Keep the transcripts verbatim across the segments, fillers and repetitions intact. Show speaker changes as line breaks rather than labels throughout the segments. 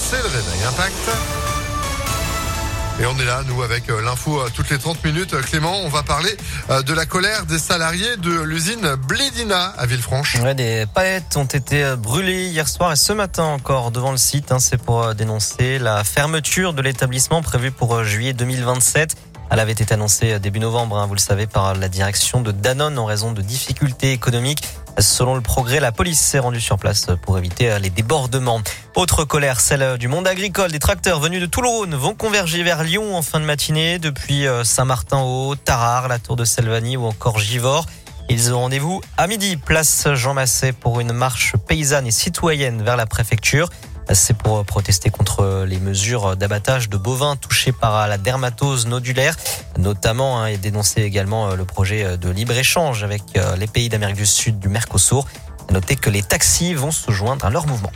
c'est le réveil Impact. Et on est là, nous, avec l'info toutes les trente minutes. Clément, on va parler de la colère des salariés de l'usine Blédina à Villefranche.
Ouais, des palettes ont été brûlées hier soir et ce matin encore devant le site. Hein, c'est pour dénoncer la fermeture de l'établissement prévue pour juillet deux mille vingt-sept. Elle avait été annoncée début novembre, hein, vous le savez, par la direction de Danone en raison de difficultés économiques. Selon le Progrès, la police s'est rendue sur place pour éviter les débordements. Autre colère, celle du monde agricole. Des tracteurs venus de tout le Rhône vont converger vers Lyon en fin de matinée depuis Saint-Martin-Haut, Tarare, la Tour de Selvanie ou encore Givors. Ils ont rendez-vous à midi, place Jean Massé, pour une marche paysanne et citoyenne vers la préfecture. C'est pour protester contre les mesures d'abattage de bovins touchés par la dermatose nodulaire, notamment, hein, et dénoncer également le projet de libre-échange avec les pays d'Amérique du Sud du Mercosur. Notez que les taxis vont se joindre à leur mouvement.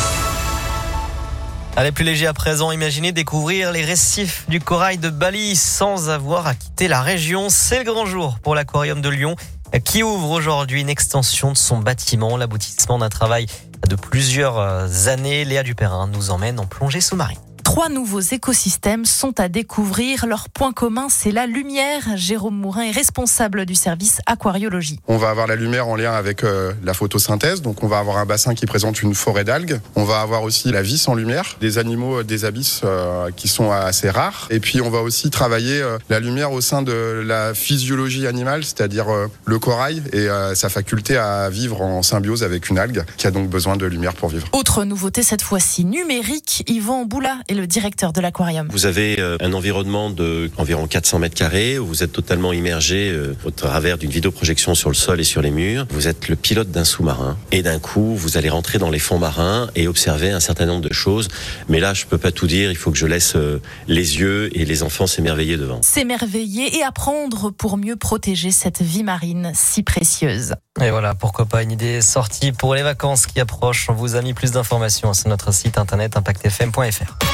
Allez, plus léger à présent, imaginez découvrir les récifs du corail de Bali sans avoir à quitter la région. C'est le grand jour pour l'aquarium de Lyon qui ouvre aujourd'hui une extension de son bâtiment, l'aboutissement d'un travail de plusieurs années. Léa Dupérin nous emmène en plongée sous-marine.
Trois nouveaux écosystèmes sont à découvrir. Leur point commun, c'est la lumière. Jérôme Mourin est responsable du service aquariologie.
On va avoir la lumière en lien avec euh, la photosynthèse. Donc on va avoir un bassin qui présente une forêt d'algues. On va avoir aussi la vie sans lumière, des animaux des abysses euh, qui sont assez rares. Et puis on va aussi travailler euh, la lumière au sein de la physiologie animale, c'est-à-dire euh, le corail et euh, sa faculté à vivre en symbiose avec une algue qui a donc besoin de lumière pour vivre.
Autre nouveauté cette fois-ci numérique, Yvan Boula est le directeur de l'aquarium.
Vous avez un environnement de environ quatre cents mètres carrés où vous êtes totalement immergé au travers d'une vidéoprojection sur le sol et sur les murs. Vous êtes le pilote d'un sous-marin et d'un coup, vous allez rentrer dans les fonds marins et observer un certain nombre de choses. Mais là, je peux pas tout dire. Il faut que je laisse les yeux et les enfants s'émerveiller devant.
S'émerveiller et apprendre pour mieux protéger cette vie marine si précieuse.
Et voilà, pourquoi pas une idée sortie pour les vacances qui approchent. On vous a mis plus d'informations sur notre site internet impact f m point f r.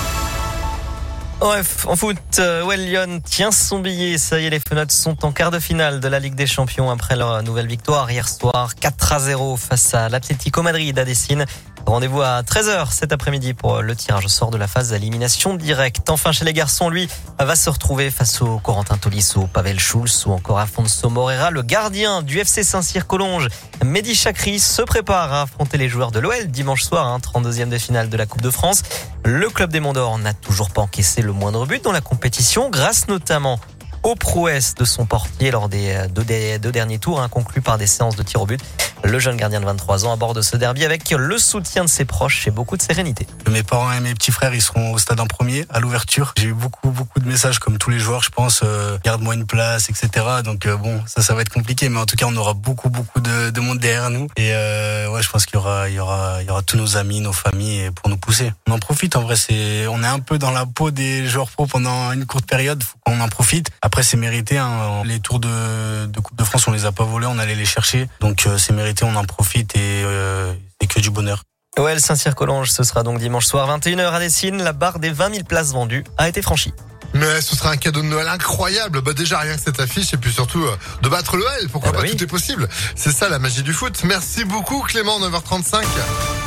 Bref, en foot, Well Lyon tient son billet. Ça y est, les Fenotes sont en quart de finale de la Ligue des Champions après leur nouvelle victoire hier soir, quatre à zéro face à l'Atlético Madrid à Dessine. Rendez-vous à treize heures cet après-midi pour le tirage au sort de la phase d'élimination directe. Enfin, chez les garçons, lui, va se retrouver face au Corentin Tolisso, Pavel Schulz ou encore Afonso Moreira. Le gardien du F C Saint-Cyr-Collonges, Mehdi Chakri, se prépare à affronter les joueurs de l'O L dimanche soir, hein, trente-deuxième de finale de la Coupe de France. Le club des Monts d'Or n'a toujours pas encaissé le moindre but dans la compétition, grâce notamment aux prouesses de son portier lors des deux, des deux derniers tours, hein, conclus par des séances de tir au but. Le jeune gardien de vingt-trois ans aborde ce derby avec le soutien de ses proches et beaucoup de sérénité.
Mes parents et mes petits frères, ils seront au stade en premier, à l'ouverture. J'ai eu beaucoup, beaucoup de messages, comme tous les joueurs, je pense, euh, garde-moi une place, et cetera. Donc euh, bon, ça, ça va être compliqué, mais en tout cas, on aura beaucoup, beaucoup de, de monde derrière nous. Et euh, ouais, je pense qu'il y aura, il y aura, il y aura tous nos amis, nos familles pour nous pousser. On en profite, en vrai, c'est, on est un peu dans la peau des joueurs pro pendant une courte période. Faut qu'on en profite. Après, c'est mérité. Hein. Les tours de, de Coupe de France, on les a pas volés, on allait les chercher. Donc euh, c'est mérité, on en profite et euh, c'est que du bonheur.
O L Saint-Cyr-Collonges, ce sera donc dimanche soir vingt et une heures à Dessine. La barre des vingt mille places vendues a été franchie.
Mais ce sera un cadeau de Noël incroyable. Bah déjà rien que cette affiche et puis surtout euh, de battre l'O L. Pourquoi ah bah pas, oui. Tout est possible. C'est ça la magie du foot. Merci beaucoup Clément, neuf heures trente-cinq.